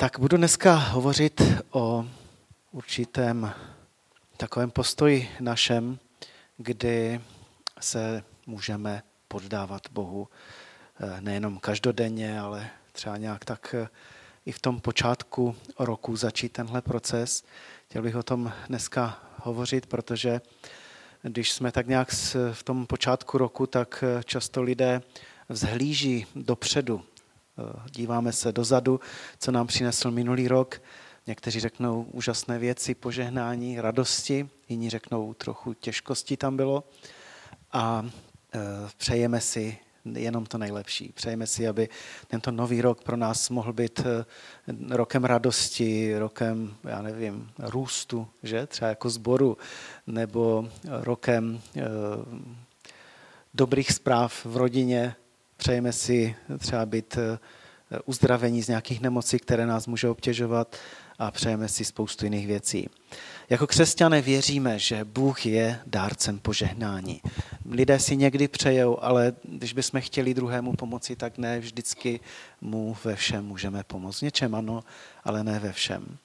Tak budu dneska hovořit o určitém takovém postoji našem, kdy se můžeme poddávat Bohu nejenom každodenně, ale třeba nějak tak i v tom počátku roku začít tenhle proces. Chtěl bych o tom dneska hovořit, protože když jsme tak nějak v tom počátku roku, tak často lidé vzhlíží dopředu. Díváme se dozadu, co nám přinesl minulý rok. Někteří řeknou úžasné věci, požehnání, radosti, jiní řeknou trochu těžkosti tam bylo a přejeme si jenom to nejlepší. Přejeme si, aby tento nový rok pro nás mohl být rokem radosti, rokem, já nevím, růstu, že? Třeba jako sboru, nebo rokem dobrých zpráv v rodině. Přejeme si třeba být uzdravení z nějakých nemocí, které nás můžou obtěžovat a přejeme si spoustu jiných věcí. Jako křesťané věříme, že Bůh je dárcem požehnání. Lidé si někdy přejou, ale když bychom chtěli druhému pomoci, tak ne vždycky mu ve všem můžeme pomoct. Něčem ano, ale ne ve všem.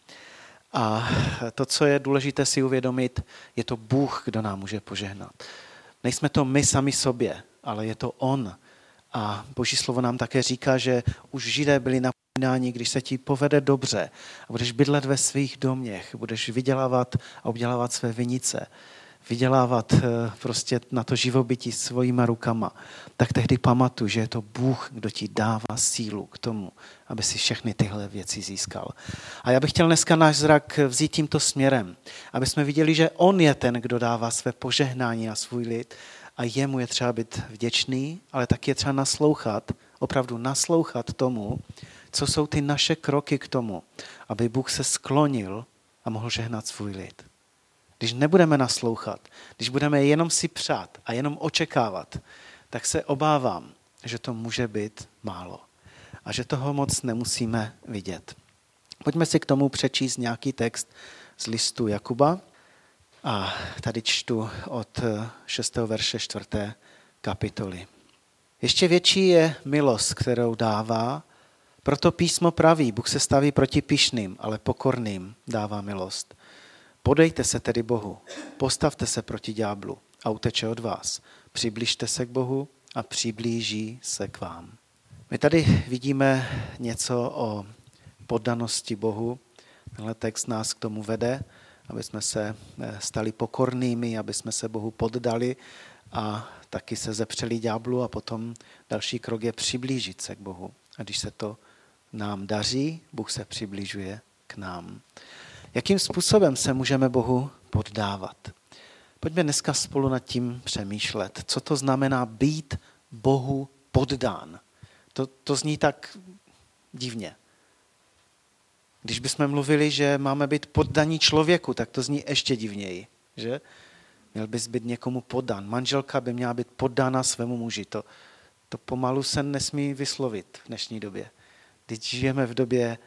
A to, co je důležité si uvědomit, je to Bůh, kdo nám může požehnat. Nejsme to my sami sobě, ale je to On. A Boží slovo nám také říká, že už Židé byli na požehnání, když se ti povede dobře a budeš bydlet ve svých doměch, budeš vydělávat a obdělávat své vinice, vydělávat prostě na to živobytí svojima rukama, tak tehdy pamatuj, že je to Bůh, kdo ti dává sílu k tomu, aby si všechny tyhle věci získal. A já bych chtěl dneska náš zrak vzít tímto směrem, aby jsme viděli, že On je ten, kdo dává své požehnání na svůj lid a jemu je třeba být vděčný, ale taky je třeba naslouchat, opravdu naslouchat tomu, co jsou ty naše kroky k tomu, aby Bůh se sklonil a mohl žehnat svůj lid. Když nebudeme naslouchat, když budeme jenom si přát a jenom očekávat, tak se obávám, že to může být málo a že toho moc nemusíme vidět. Pojďme si k tomu přečíst nějaký text z listu Jakuba a tady čtu od 6. verše 4. kapitoly. Ještě větší je milost, kterou dává, proto písmo praví, Bůh se staví proti pyšným, ale pokorným dává milost. Podejte se tedy Bohu, postavte se proti ďáblu a uteče od vás. Přibližte se k Bohu a přiblíží se k vám. My tady vidíme něco o poddanosti Bohu. Tenhle text nás k tomu vede, aby jsme se stali pokornými, aby jsme se Bohu poddali a taky se zepřeli ďáblu a potom další krok je přiblížit se k Bohu. A když se to nám daří, Bůh se přibližuje k nám. Jakým způsobem se můžeme Bohu poddávat? Pojďme dneska spolu nad tím přemýšlet. Co to znamená být Bohu poddán? To zní tak divně. Když bychom mluvili, že máme být poddaní člověku, tak to zní ještě divněji. Že? Měl bys být někomu poddán. Manželka by měla být poddána svému muži. To pomalu se nesmí vyslovit v dnešní době. Když žijeme v době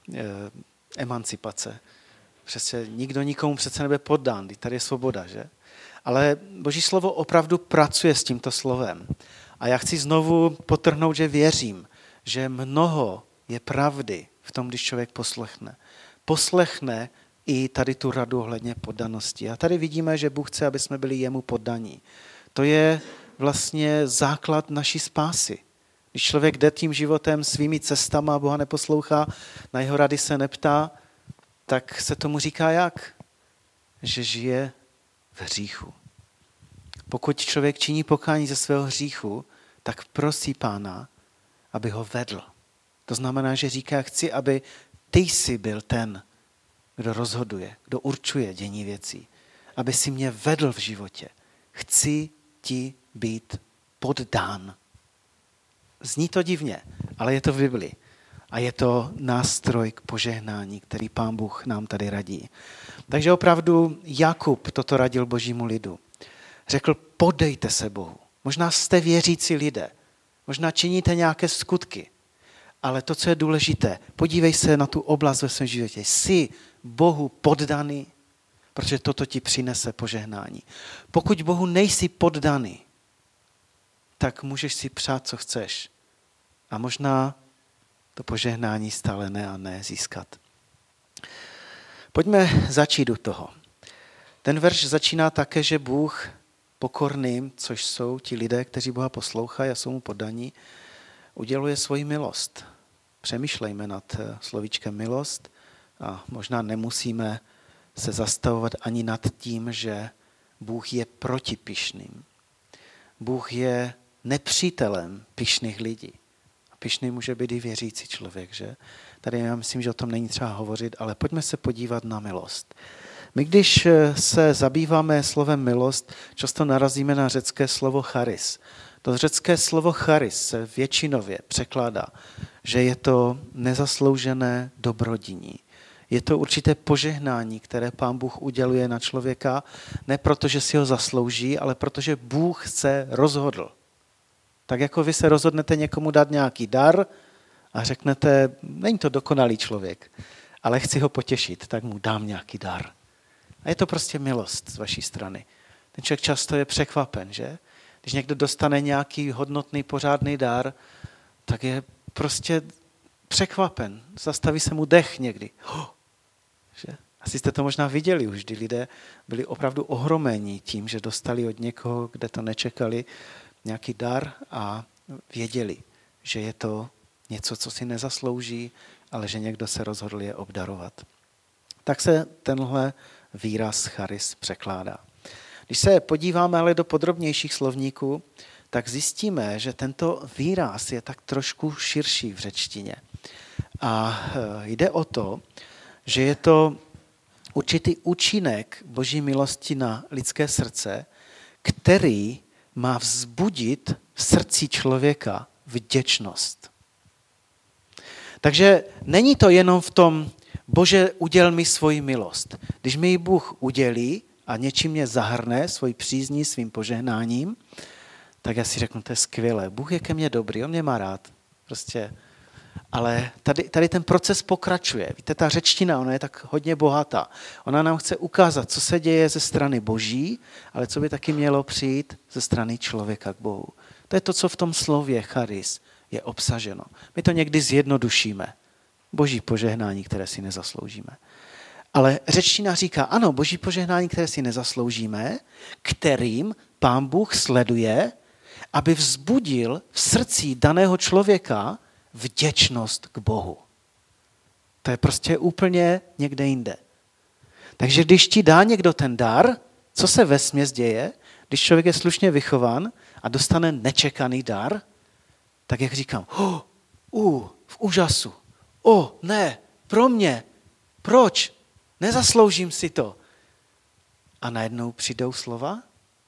emancipace. Přece nikdo nikomu přece nebude poddán, tady je svoboda, že? Ale Boží slovo opravdu pracuje s tímto slovem. A já chci znovu podtrhnout, že věřím, že mnoho je pravdy v tom, když člověk poslechne. Poslechne i tady tu radu ohledně poddanosti. A tady vidíme, že Bůh chce, aby jsme byli jemu poddaní. To je vlastně základ naší spásy. Když člověk jde tím životem svými cestama a Boha neposlouchá, na jeho rady se neptá, tak se tomu říká jak? Že žije v hříchu. Pokud člověk činí pokání ze svého hříchu, tak prosí Pána, aby ho vedl. To znamená, že říká, chci, aby ty jsi byl ten, kdo rozhoduje, kdo určuje dění věcí. Aby si mě vedl v životě. Chci ti být poddán. Zní to divně, ale je to v Biblii. A je to nástroj k požehnání, který Pán Bůh nám tady radí. Takže opravdu Jakub toto radil Božímu lidu. Řekl, podejte se Bohu. Možná jste věřící lidé, možná činíte nějaké skutky, ale to, co je důležité, podívej se na tu oblast ve svém životě. Jsi Bohu poddaný, protože toto ti přinese požehnání. Pokud Bohu nejsi poddaný, tak můžeš si přát, co chceš. A možná to požehnání stále ne a ne získat. Pojďme začít u toho. Ten verš začíná také, že Bůh pokorným, což jsou ti lidé, kteří Boha poslouchají a jsou mu poddaní, uděluje svoji milost. Přemýšlejme nad slovíčkem milost a možná nemusíme se zastavovat ani nad tím, že Bůh je proti pyšným. Bůh je nepřítelem pyšných lidí. A pyšný může být i věřící člověk, že? Tady já myslím, že o tom není třeba hovořit, ale pojďme se podívat na milost. My, když se zabýváme slovem milost, často narazíme na řecké slovo charis. To řecké slovo charis se většinově překládá, že je to nezasloužené dobrodiní. Je to určité požehnání, které Pán Bůh uděluje na člověka, ne proto, že si ho zaslouží, ale protože Bůh se rozhodl. Tak jako vy se rozhodnete někomu dát nějaký dar a řeknete, není to dokonalý člověk, ale chci ho potěšit, tak mu dám nějaký dar. A je to prostě milost z vaší strany. Ten člověk často je překvapen, že? Když někdo dostane nějaký hodnotný, pořádný dar, tak je prostě překvapen. Zastaví se mu dech někdy. Že? Asi jste to možná viděli už, kdy lidé byli opravdu ohromeni tím, že dostali od někoho, kde to nečekali, nějaký dar a věděli, že je to něco, co si nezaslouží, ale že někdo se rozhodl je obdarovat. Tak se tenhle výraz charis překládá. Když se podíváme ale do podrobnějších slovníků, tak zjistíme, že tento výraz je tak trošku širší v řečtině. A jde o to, že je to určitý účinek Boží milosti na lidské srdce, který má vzbudit v srdci člověka vděčnost. Takže není to jenom v tom, Bože, uděl mi svoji milost. Když mi ji Bůh udělí a něčím mě zahrne svojí přízní, svým požehnáním, tak já si řeknu, to je skvělé. Bůh je ke mně dobrý, on mě má rád. Prostě. Ale tady ten proces pokračuje. Víte, ta řečtina, ona je tak hodně bohatá. Ona nám chce ukázat, co se děje ze strany Boží, ale co by taky mělo přijít ze strany člověka k Bohu. To je to, co v tom slově charis je obsaženo. My to někdy zjednodušíme. Boží požehnání, které si nezasloužíme. Ale řečtina říká, ano, Boží požehnání, které si nezasloužíme, kterým Pán Bůh sleduje, aby vzbudil v srdci daného člověka vděčnost k Bohu. To je prostě úplně někde jinde. Takže když ti dá někdo ten dar, co se vesměs děje, když člověk je slušně vychován a dostane nečekaný dar, tak jak říkám, v úžasu, ne, pro mě, proč? Nezasloužím si to. A najednou přijdou slova,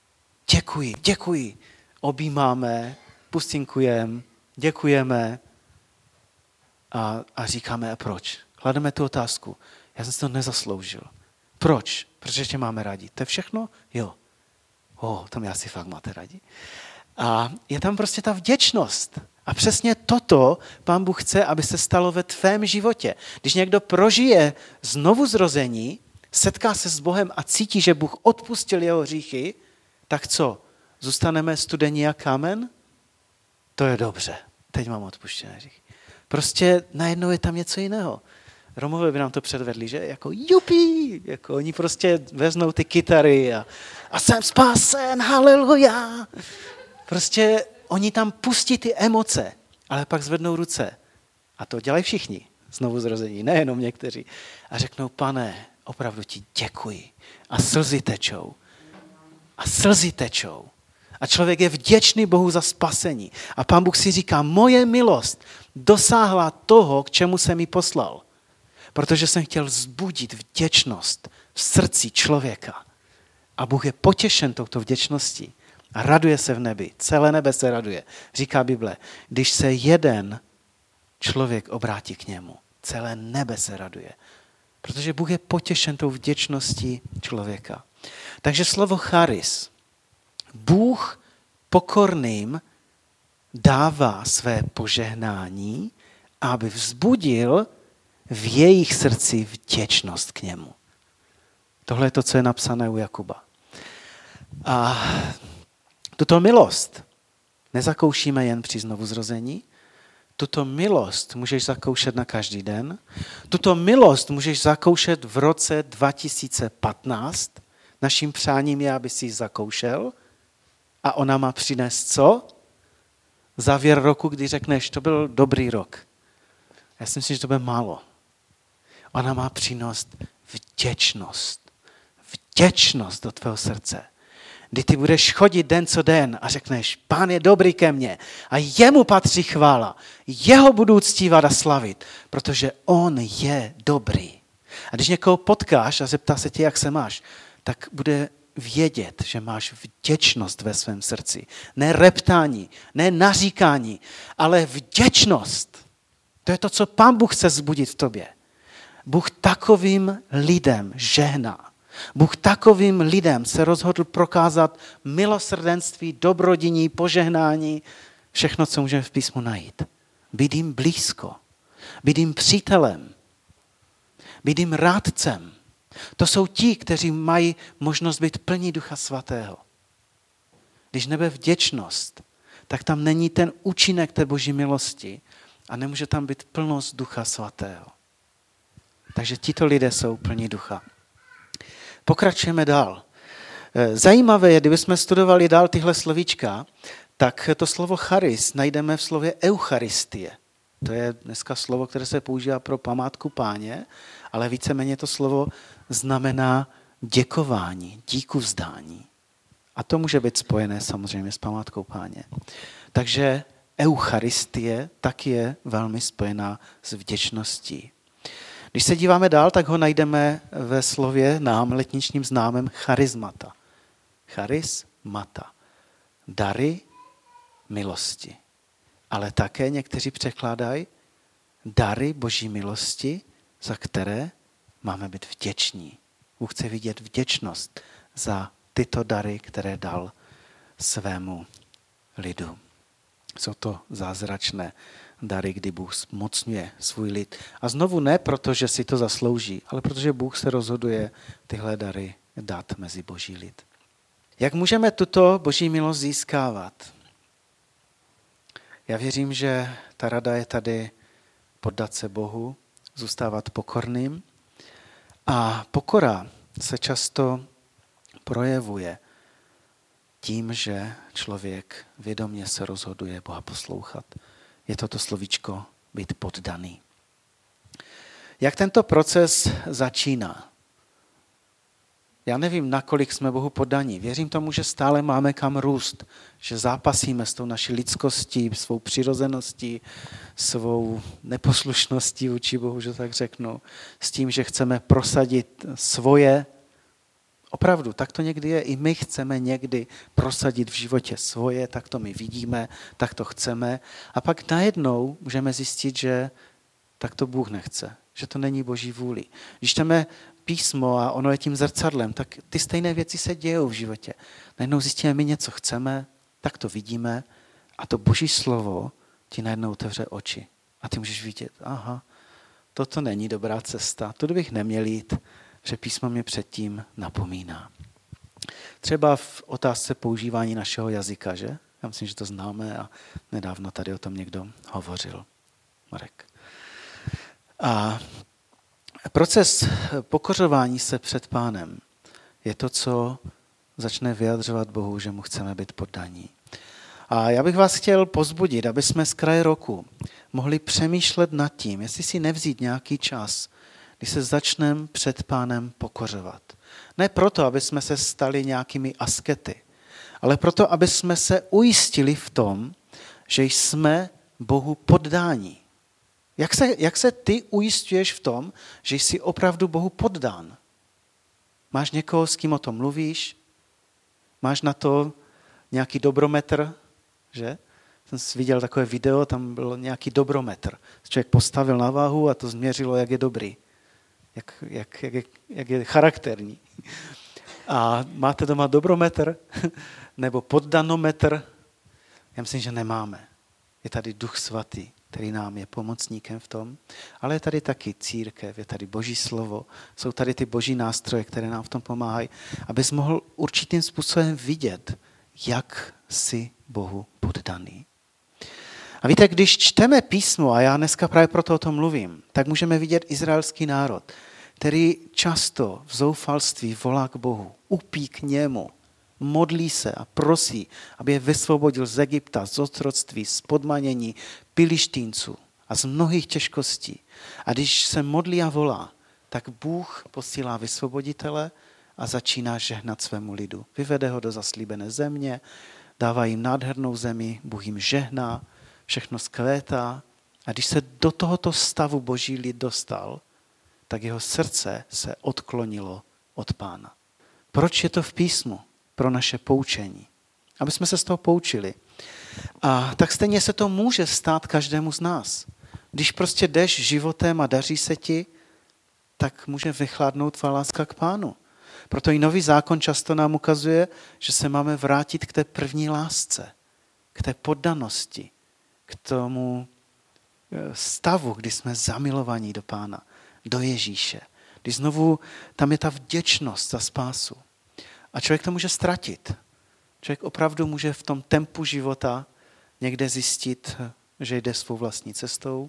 děkuji, objímáme, pustinkujeme, děkujeme a říkáme, a proč? Klademe tu otázku, já jsem si to nezasloužil. Proč? Protože tě máme rádi. To je všechno? Jo. To mě asi fakt máte rádi. A je tam prostě ta vděčnost. A přesně toto Pán Bůh chce, aby se stalo ve tvém životě. Když někdo prožije znovuzrození, setká se s Bohem a cítí, že Bůh odpustil jeho hříchy, tak co? Zůstaneme studení jak kámen? To je dobře. Teď mám odpuštěné hříchy. Prostě najednou je tam něco jiného. Romové by nám to předvedli, že? Jako jupi! Jako oni prostě veznou ty kytary a jsem spasen, haleluja! Prostě oni tam pustí ty emoce, ale pak zvednou ruce. A to dělají všichni, znovuzrození, nejenom někteří. A řeknou, Pane, opravdu ti děkuji. A slzy tečou. A člověk je vděčný Bohu za spasení. A Pán Bůh si říká, moje milost dosáhla toho, k čemu jsem ji poslal. Protože jsem chtěl vzbudit vděčnost v srdci člověka. A Bůh je potěšen touto vděčností. A raduje se v nebi. Celé nebe se raduje. Říká Bible, když se jeden člověk obrátí k němu, celé nebe se raduje. Protože Bůh je potěšen tou vděčností člověka. Takže slovo charis. Bůh pokorným dává své požehnání, aby vzbudil v jejich srdci vděčnost k němu. Tohle je to, co je napsané u Jakuba. A tuto milost nezakoušíme jen při znovuzrození, Tuto milost můžeš zakoušet na každý den. Tuto milost můžeš zakoušet v roce 2015. Naším přáním je, aby si ji zakoušel. A ona má přinést co? Závěr roku, kdy řekneš, to byl dobrý rok. Já si myslím, že to bude málo. Ona má přinést vděčnost. Vděčnost do tvého srdce. Kdy ty budeš chodit den co den a řekneš, Pán je dobrý ke mně a jemu patří chvála. Jeho budu uctívat a slavit, protože on je dobrý. A když někoho potkáš a zeptá se tě, jak se máš, tak bude vědět, že máš vděčnost ve svém srdci. Ne reptání, ne naříkání, ale vděčnost. To je to, co Pán Bůh chce vzbudit v tobě. Bůh takovým lidem žehná. Bůh takovým lidem se rozhodl prokázat milosrdenství, dobrodiní, požehnání, všechno, co můžeme v písmu najít. Být jim blízko, být jim přítelem, být jim rádcem. To jsou ti, kteří mají možnost být plní Ducha Svatého. Když nebude vděčnost, tak tam není ten účinek té Boží milosti a nemůže tam být plnost Ducha Svatého. Takže tito lidé jsou plní ducha. Pokračujeme dál. Zajímavé je, kdybychom studovali dál tyhle slovíčka, tak to slovo charis najdeme v slově eucharistie. To je dneska slovo, které se používá pro památku Páně, ale víceméně to slovo znamená děkování, díku vzdání. A to může být spojené samozřejmě s památkou Páně. Takže eucharistie tak je velmi spojená s vděčností. Když se díváme dál, tak ho najdeme ve slově nám letničním známém charismata. Charismata. Dary milosti. Ale také někteří překládají dary Boží milosti, za které máme být vděční. Bůh chce vidět vděčnost za tyto dary, které dal svému lidu. Jsou to zázračné dary, kdy Bůh zmocňuje svůj lid. A znovu ne proto, že si to zaslouží, ale protože Bůh se rozhoduje tyhle dary dát mezi Boží lid. Jak můžeme tuto Boží milost získávat? Já věřím, že ta rada je tady poddat se Bohu, zůstávat pokorným. A pokora se často projevuje tím, že člověk vědomě se rozhoduje Boha poslouchat. Je to slovíčko být poddaný. Jak tento proces začíná? Já nevím, nakolik jsme Bohu poddaní. Věřím tomu, že stále máme kam růst, že zápasíme s tou naší lidskostí, svou přirozeností, svou neposlušností vůči Bohu, že tak řeknu, s tím, že chceme prosadit svoje. Opravdu, tak to někdy je. I my chceme někdy prosadit v životě svoje, tak to my vidíme, tak to chceme. A pak najednou můžeme zjistit, že tak to Bůh nechce, že to není Boží vůli. Když čteme písmo a ono je tím zrcadlem, tak ty stejné věci se dějou v životě. Najednou zjistíme, my něco chceme, tak to vidíme a to Boží slovo ti najednou otevře oči. A ty můžeš vidět, aha, toto není dobrá cesta, tudy bych neměl jít, že písmo mě předtím napomíná. Třeba v otázce používání našeho jazyka, že? Já myslím, že to známe a nedávno tady o tom někdo hovořil. Marek. A proces pokořování se před Pánem je to, co začne vyjadřovat Bohu, že mu chceme být poddaní. A já bych vás chtěl povzbudit, aby jsme z kraje roku mohli přemýšlet nad tím, jestli si nevzít nějaký čas, kdy se začneme před Pánem pokořovat. Ne proto, aby jsme se stali nějakými askety, ale proto, aby jsme se ujistili v tom, že jsme Bohu poddáni. Jak se ty ujistuješ v tom, že jsi opravdu Bohu poddán? Máš někoho, s kým o tom mluvíš? Máš na to nějaký dobrometr? Že? Jsem viděl takové video, tam byl nějaký dobrometr. Člověk postavil na váhu a to změřilo, jak je dobrý. Jak je charakterní. A máte doma dobrometr? Nebo poddanometr? Já myslím, že nemáme. Je tady Duch Svatý, který nám je pomocníkem v tom, ale je tady taky církev, je tady Boží slovo, jsou tady ty Boží nástroje, které nám v tom pomáhají, abys mohl určitým způsobem vidět, jak jsi Bohu poddaný. A víte, když čteme písmo, a já dneska právě proto o tom mluvím, tak můžeme vidět izraelský národ, který často v zoufalství volá k Bohu, upí k němu, modlí se a prosí, aby je vysvobodil z Egypta, z otroctví, z podmanění Pilištínců a z mnohých těžkostí. A když se modlí a volá, tak Bůh posílá vysvoboditele a začíná žehnat svému lidu. Vyvede ho do zaslíbené země, dává jim nádhernou zemi, Bůh jim žehná, všechno zkvétá. A když se do tohoto stavu boží lid dostal, tak jeho srdce se odklonilo od Pána. Proč je to v písmu? Pro naše poučení. Aby jsme se z toho poučili. A tak stejně se to může stát každému z nás. Když prostě jdeš životem a daří se ti, tak může vychladnout tvá láska k Pánu. Proto i Nový zákon často nám ukazuje, že se máme vrátit k té první lásce, k té poddanosti, k tomu stavu, kdy jsme zamilovaní do Pána, do Ježíše. Kdy znovu tam je ta vděčnost za spásu. A člověk to může ztratit. Člověk opravdu může v tom tempu života někde zjistit, že jde svou vlastní cestou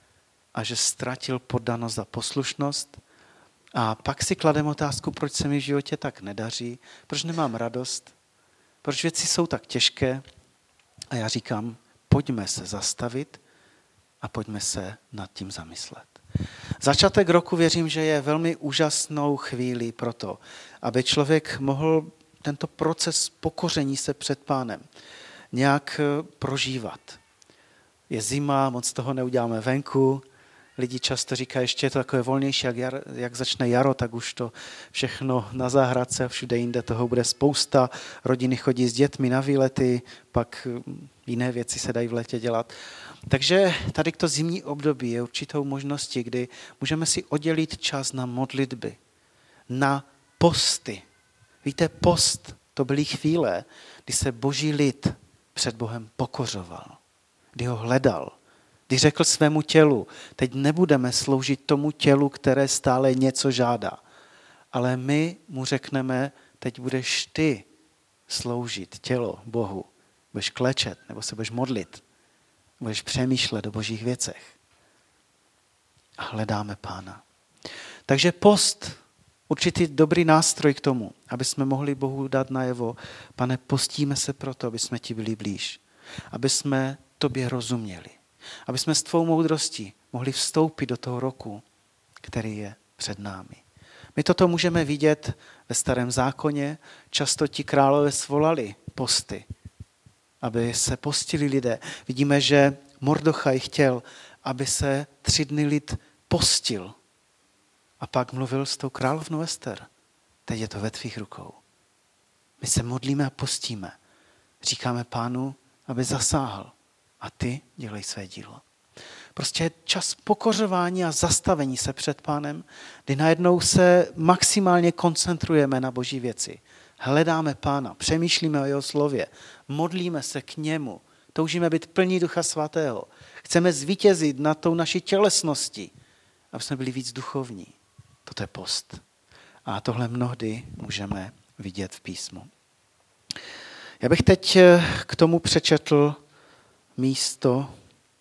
a že ztratil poddanost za poslušnost. A pak si klademe otázku, proč se mi v životě tak nedaří, proč nemám radost, proč věci jsou tak těžké. A já říkám, pojďme se zastavit a pojďme se nad tím zamyslet. Začátek roku věřím, že je velmi úžasnou chvílí pro to, aby člověk mohl tento proces pokoření se před Pánem nějak prožívat. Je zima, moc toho neuděláme venku, lidi často říkají, ještě je to takové volnější, jak začne jaro, tak už to všechno na zahrádce a všude jinde toho bude spousta. Rodiny chodí s dětmi na výlety, pak jiné věci se dají v létě dělat. Takže tady to zimní období je určitou možností, kdy můžeme si oddělit čas na modlitby, na posty. Víte, post, to byly chvíle, kdy se boží lid před Bohem pokořoval, kdy ho hledal, kdy řekl svému tělu, teď nebudeme sloužit tomu tělu, které stále něco žádá, ale my mu řekneme, teď budeš ty sloužit tělo Bohu, budeš klečet nebo se budeš modlit, budeš přemýšlet o božích věcech. A hledáme Pána. Takže post, určitý dobrý nástroj k tomu, aby jsme mohli Bohu dát najevo, Pane, postíme se proto, aby jsme ti byli blíž, aby jsme tobě rozuměli, aby jsme s tvou moudrostí mohli vstoupit do toho roku, který je před námi. My toto můžeme vidět ve Starém zákoně, často ti králové svolali posty, aby se postili lidé. Vidíme, že Mordochaj chtěl, aby se 3 dny lid postil. A pak mluvil s tou královnou Ester. Teď je to ve tvých rukou. My se modlíme a postíme. Říkáme Pánu, aby zasáhl. A ty dělej své dílo. Prostě čas pokořování a zastavení se před Pánem, kdy najednou se maximálně koncentrujeme na boží věci. Hledáme Pána, přemýšlíme o jeho slově, modlíme se k němu, toužíme být plní Ducha Svatého. Chceme zvítězit nad tou naší tělesností, aby jsme byli víc duchovní. Toto je post. A tohle mnohdy můžeme vidět v písmu. Já bych teď k tomu přečetl místo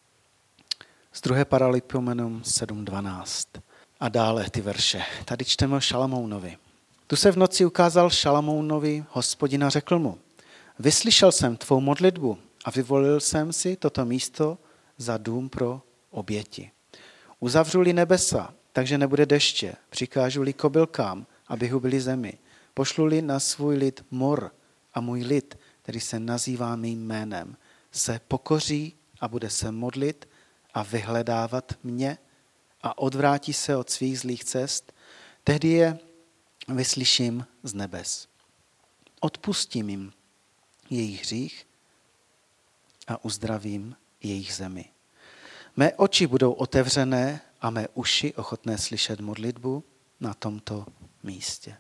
z 2. Paralipomenum 7.12 a dále ty verše. Tady čteme o Šalamounovi. Tu se v noci ukázal Šalamounovi Hospodin a řekl mu, vyslyšel jsem tvou modlitbu a vyvolil jsem si toto místo za dům pro oběti. Uzavřu-li nebesa, takže nebude deště, přikážu-li kobylkám, aby hubili zemi, pošlu-li na svůj lid mor a můj lid, který se nazývá mým jménem, se pokoří a bude se modlit a vyhledávat mě a odvrátí se od svých zlých cest, tehdy je vyslyším z nebes. Odpustím jim jejich hřích a uzdravím jejich zemi. Mé oči budou otevřené a mé uši ochotné slyšet modlitbu na tomto místě.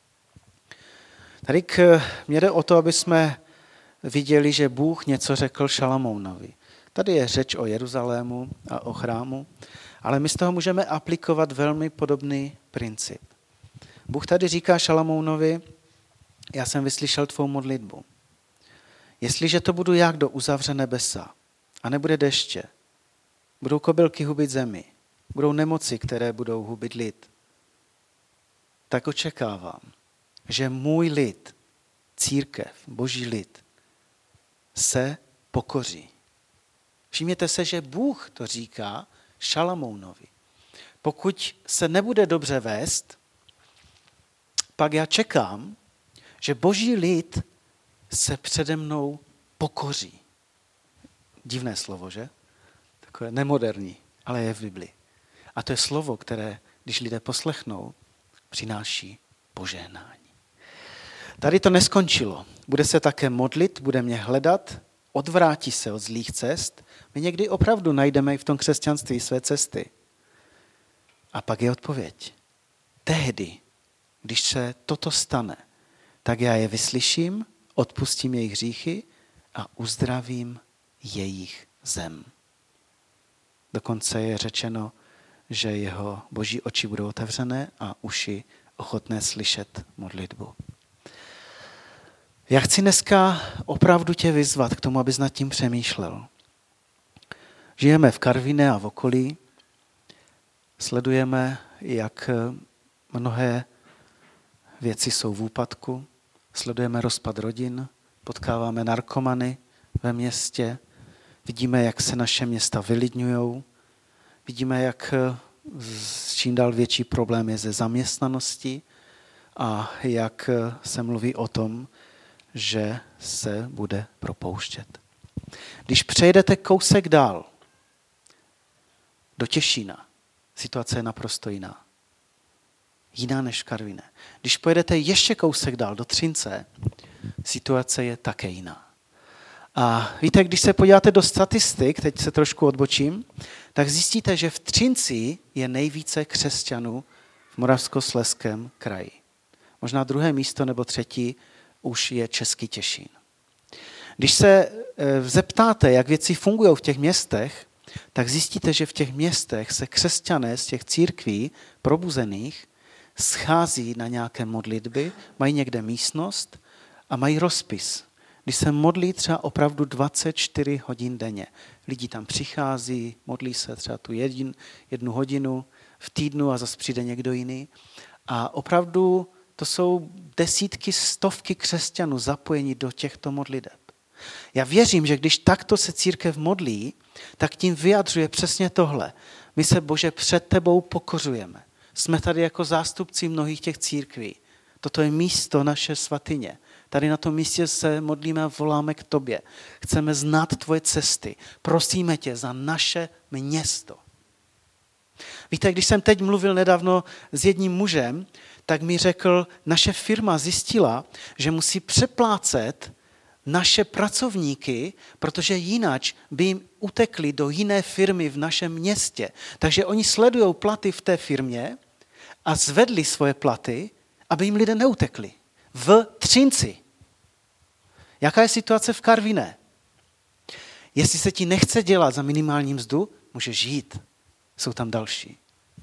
Tady mě jde o to, aby jsme viděli, že Bůh něco řekl Šalamounovi. Tady je řeč o Jeruzalému a o chrámu, ale my z toho můžeme aplikovat velmi podobný princip. Bůh tady říká Šalamounovi, já jsem vyslyšel tvou modlitbu. Jestliže to budu já, kdo uzavře nebesa a nebude deště. Budou kobylky hubit zemi. Budou nemoci, které budou hubit lid. Tak očekávám, že můj lid, církev, boží lid, se pokoří. Všimněte se, že Bůh to říká Šalamounovi. Pokud se nebude dobře vést, pak já čekám, že boží lid se přede mnou pokoří. Divné slovo, že? Takové nemoderní, ale je v Biblii. A to je slovo, které, když lidé poslechnou, přináší požehnání. Tady to neskončilo. Bude se také modlit, bude mě hledat, odvrátí se od zlých cest. My někdy opravdu najdeme i v tom křesťanství své cesty. A pak je odpověď. Tehdy, když se toto stane, tak já je vyslyším, odpustím jejich hříchy a uzdravím jejich zem. Dokonce je řečeno, že jeho boží oči budou otevřené a uši ochotné slyšet modlitbu. Já chci dneska opravdu tě vyzvat k tomu, abys nad tím přemýšlel. Žijeme v Karviné a v okolí, sledujeme, jak mnohé věci jsou v úpadku, sledujeme rozpad rodin, potkáváme narkomany ve městě, vidíme, jak se naše města vylidňujou, vidíme, jak čím dál větší problém je ze zaměstnanosti a jak se mluví o tom, že se bude propouštět. Když přejdete kousek dál do Těšína, situace je naprosto jiná. Jiná než v Karviné. Když pojedete ještě kousek dál do Třince, situace je také jiná. A víte, když se podíváte do statistik, teď se trošku odbočím, tak zjistíte, že v Třinci je nejvíce křesťanů v Moravskoslezském kraji. Možná druhé místo nebo třetí už je Český Těšín. Když se zeptáte, jak věci fungují v těch městech, tak zjistíte, že v těch městech se křesťané z těch církví probuzených schází na nějaké modlitby, mají někde místnost a mají rozpis. Když se modlí třeba opravdu 24 hodin denně. Lidi tam přichází, modlí se třeba tu jednu hodinu v týdnu a zase přijde někdo jiný. A opravdu to jsou desítky, stovky křesťanů zapojení do těchto modliteb. Já věřím, že když takto se církev modlí, tak tím vyjadřuje přesně tohle. My se, Bože, před tebou pokořujeme. Jsme tady jako zástupci mnohých těch církví. Toto je místo naše svatyně. Tady na tom místě se modlíme a voláme k tobě. Chceme znát tvoje cesty. Prosíme tě za naše město. Víte, když jsem teď mluvil nedávno s jedním mužem, tak mi řekl, naše firma zjistila, že musí přeplácet naše pracovníky, protože jinak by jim utekli do jiné firmy v našem městě. Takže oni sledují platy v té firmě a zvedli svoje platy, aby jim lidé neutekli. V Třinci. Jaká je situace v Karviné? Jestli se ti nechce dělat za minimální mzdu, můžeš jít. Jsou tam další.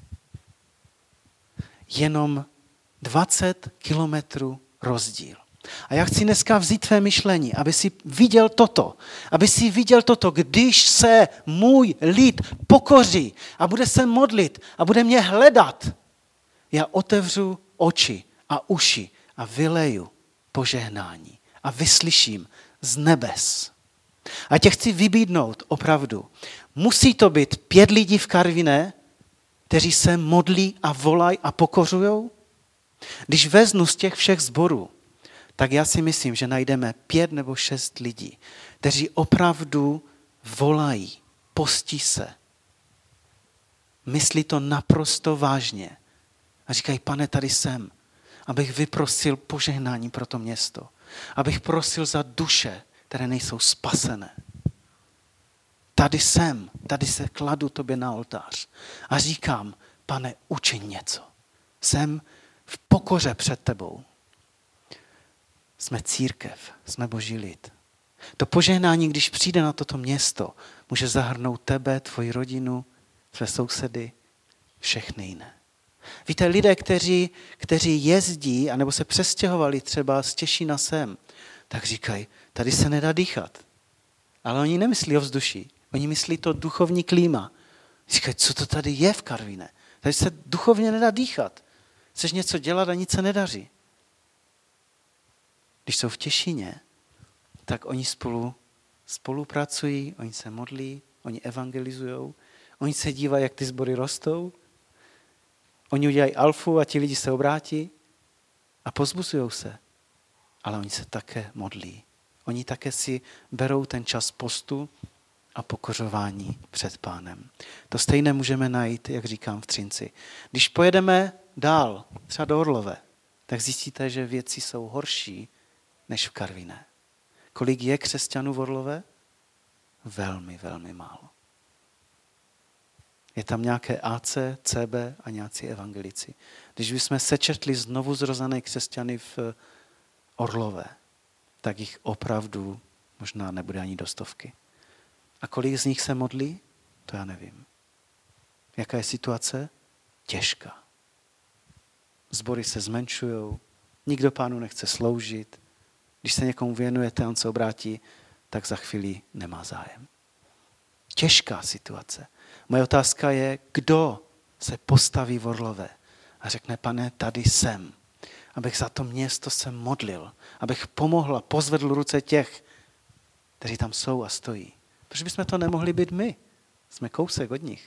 Jenom 20 kilometrů rozdíl. A já chci dneska vzít tvé myšlení, aby si viděl toto, když se můj lid pokoří a bude se modlit a bude mě hledat, já otevřu oči a uši a vyleju požehnání a vyslyším z nebes. A tě chci vybídnout opravdu. Musí to být 5 lidí v Karviné, kteří se modlí a volají a pokořujou? Když veznu z těch všech sborů, tak já si myslím, že najdeme 5 nebo 6 lidí, kteří opravdu volají, postí se. Myslí to naprosto vážně. A říkají, Pane, tady jsem, abych vyprosil požehnání pro to město. Abych prosil za duše, které nejsou spasené. Tady jsem, tady se kladu tobě na oltář a říkám, Pane, učiň něco. Jsem v pokoře před tebou. Jsme církev, jsme boží lid. To požehnání, když přijde na toto město, může zahrnout tebe, tvoji rodinu, tvé sousedy, všechny jiné. Víte, lidé, kteří jezdí, anebo se přestěhovali třeba z Těšína sem, tak říkají, tady se nedá dýchat. Ale oni nemyslí o vzduší, Oni myslí to duchovní klíma. Říkají, co to tady je v Karviné? Tady se duchovně nedá dýchat. Chceš něco dělat a nic se nedaří. Když jsou v Těšíně, tak oni spolupracují, oni se modlí, oni evangelizují, oni se dívají, jak ty sbory rostou, oni udělají alfu a ti lidi se obrátí a pozbuzují se. Ale oni se také modlí. Oni také si berou ten čas postu a pokořování před Pánem. To stejné můžeme najít, jak říkám, v Třinci. Když pojedeme dál, třeba do Orlové, tak zjistíte, že věci jsou horší než v Karviné. Kolik je křesťanů v Orlové? Velmi, velmi málo. Je tam nějaké AC, CB a nějací evangelici. Když bychom sečetli znovu zrozené křesťany v Orlové, tak jich opravdu možná nebude ani do 100. A kolik z nich se modlí? To já nevím. Jaká je situace? Těžká. Sbory se zmenšujou, nikdo Pánu nechce sloužit. Když se někomu věnujete, on se obrátí, tak za chvíli nemá zájem. Těžká situace. Moje otázka je, kdo se postaví v Orlové a řekne, Pane, tady jsem, abych za to město se modlil, abych pomohl a pozvedl ruce těch, kteří tam jsou a stojí. Proč bychom to nemohli být my? Jsme kousek od nich.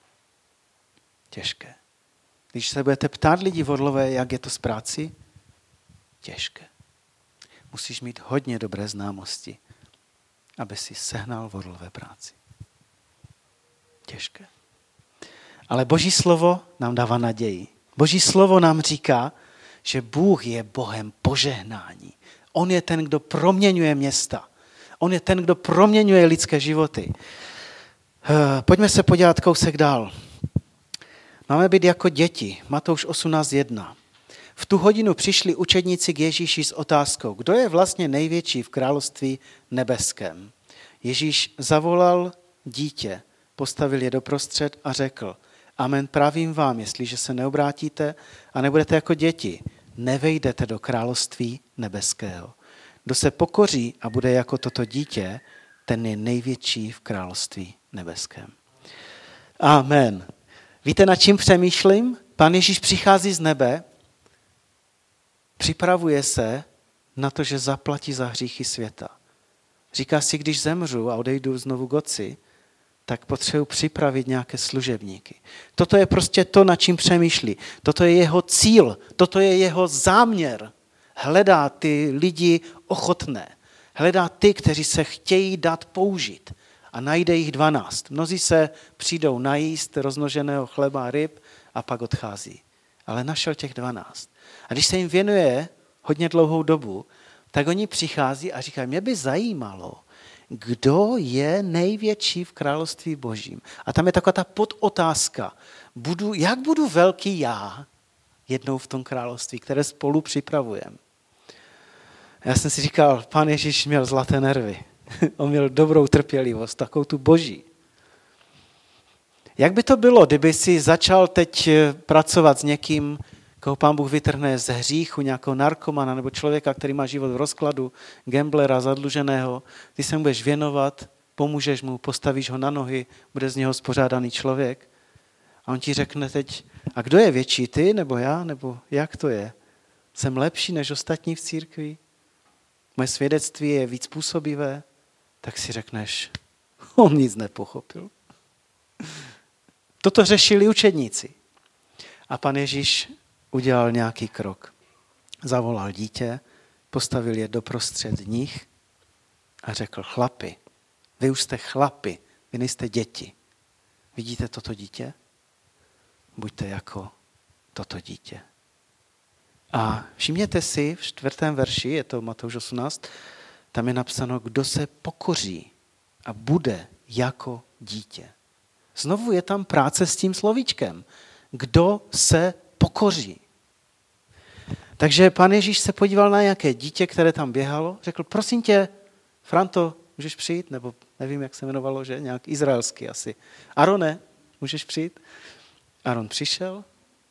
Těžké. Když se budete ptát lidí v Orlové, jak je to s práci, těžké. Musíš mít hodně dobré známosti, aby si sehnal v Orlové práci. Těžké. Ale Boží slovo nám dává naději. Boží slovo nám říká, že Bůh je Bohem požehnání. On je ten, kdo proměňuje města. On je ten, kdo proměňuje lidské životy. Pojďme se podívat kousek dál. Máme být jako děti. Matouš 18:1. V tu hodinu přišli učedníci k Ježíši s otázkou, kdo je vlastně největší v království nebeském. Ježíš zavolal dítě, postavil je doprostřed a řekl, amen, pravím vám, jestliže se neobrátíte a nebudete jako děti, nevejdete do království nebeského. Kdo se pokoří a bude jako toto dítě, ten je největší v království nebeském. Amen. Víte, nad čím přemýšlím? Pán Ježíš přichází z nebe, připravuje se na to, že zaplatí za hříchy světa. Říká si, když zemřu a odejdu znovu k Otci, tak potřebuji připravit nějaké služebníky. Toto je prostě to, nad čím přemýšlí. Toto je jeho cíl, toto je jeho záměr. Hledá ty lidi ochotné. Hledá ty, kteří se chtějí dát použít. A najde jich 12. Mnozí se přijdou najíst rozmnoženého chleba a ryb a pak odchází. Ale našel těch 12. A když se jim věnuje hodně dlouhou dobu, tak oni přichází a říkají, mě by zajímalo, kdo je největší v království Božím. A tam je taková ta podotázka. Jak budu velký já jednou v tom království, které spolu připravujeme? Já jsem si říkal, Pán Ježíš měl zlaté nervy. On měl dobrou trpělivost, takovou tu Boží. Jak by to bylo, kdyby si začal teď pracovat s někým, koho Pán Bůh vytrhne z hříchu, nějakého narkomana nebo člověka, který má život v rozkladu, gamblera, zadluženého, ty se mu budeš věnovat, pomůžeš mu, postavíš ho na nohy, bude z něho spořádaný člověk. A on ti řekne teď, a kdo je větší, ty nebo já, nebo jak to je? Jsem lepší než ostatní v církvi? Moje svědectví je víc působivé? Tak si řekneš, on nic nepochopil. Toto řešili učedníci. A Pan Ježíš udělal nějaký krok. Zavolal dítě, postavil je doprostřed nich a řekl, chlapi, vy už jste chlapi, vy nejste děti. Vidíte toto dítě? Buďte jako toto dítě. A všimněte si, v 4. verši, je to Matouš 18, tam je napsáno, kdo se pokoří a bude jako dítě. Znovu je tam práce s tím slovíčkem. Kdo se pokoří. Takže Pán Ježíš se podíval na nějaké dítě, které tam běhalo, řekl, prosím tě, Franto, můžeš přijít? Nebo nevím, jak se jmenovalo, že? Nějak izraelský asi. Arone, můžeš přijít? Aron přišel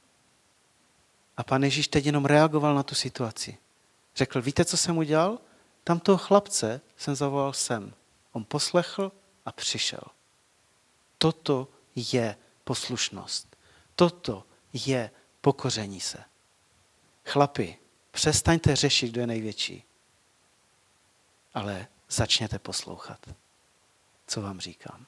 a Pán Ježíš teď jenom reagoval na tu situaci. Řekl, víte, co jsem udělal? Tam toho chlapce jsem zavolal sem. On poslechl a přišel. Toto je poslušnost. Toto je pokoření se. Chlapi, přestaňte řešit, kdo je největší. Ale začněte poslouchat, co vám říkám.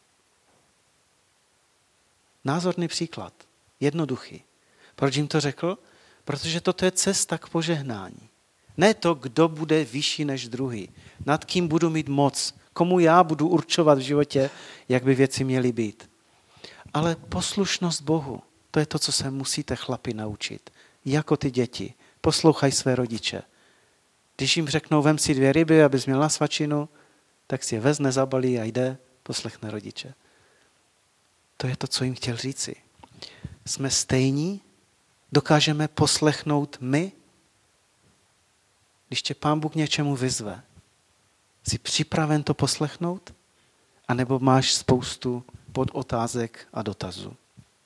Názorný příklad, jednoduchý. Proč jim to řekl? Protože toto je cesta k požehnání. Ne to, kdo bude vyšší než druhý, nad kým budu mít moc, komu já budu určovat v životě, jak by věci měly být. Ale poslušnost Bohu, to je to, co se musíte chlapi naučit. Jako ty děti, poslouchaj své rodiče. Když jim řeknou, vem si 2 ryby, abys měl na svačinu, tak si je vezne, zabalí a jde, poslechne rodiče. To je to, co jim chtěl říci. Jsme stejní, dokážeme poslechnout my, když tě Pán Bůh něčemu vyzve. Jsi připraven to poslechnout? A nebo máš spoustu podotázek a dotazů?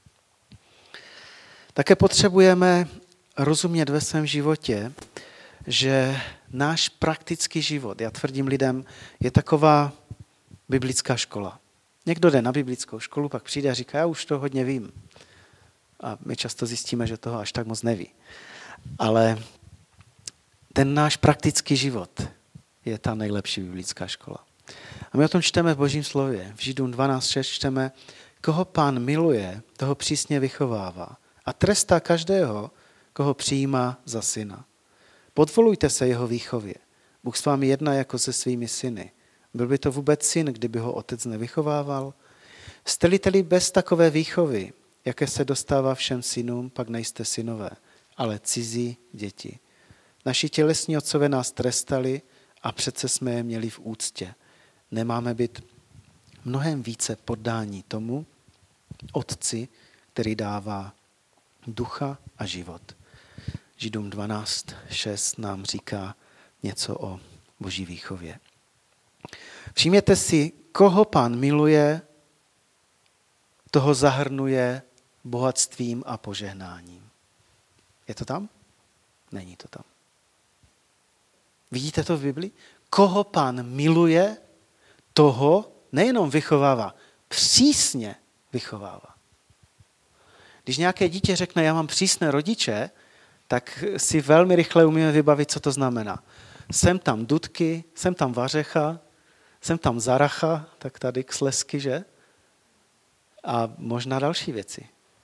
Také potřebujeme rozumět ve svém životě, že náš praktický život, já tvrdím lidem, je taková biblická škola. Někdo jde na biblickou školu, pak přijde a říká, já už to hodně vím. A my často zjistíme, že toho až tak moc neví. Ale ten náš praktický život je ta nejlepší biblická škola. A my o tom čteme v Božím slově. V Židům 12.6 čteme, koho Pán miluje, toho přísně vychovává a trestá každého, koho přijímá za syna. Podvolujte se jeho výchově. Bůh s vámi jedná jako se svými syny. Byl by to vůbec syn, kdyby ho otec nevychovával? Jste-li bez takové výchovy, jaké se dostává všem synům, pak nejste synové, ale cizí děti. Naši tělesní otcové nás trestali a přece jsme je měli v úctě. Nemáme být mnohem více poddání tomu otci, který dává ducha a život. Židům 12.6 nám říká něco o Boží výchově. Všimněte si, koho Pán miluje, toho zahrnuje bohatstvím a požehnáním. Je to tam? Není to tam. Vidíte to v Biblii? Koho Pán miluje, toho nejenom vychovává, přísně vychovává. Když nějaké dítě řekne, já mám přísné rodiče, tak si velmi rychle umíme vybavit, co to znamená. Jsem tam Dudky, jsem tam Vařecha, jsem tam Zaracha, tak tady Klesky, že? A možná další věci.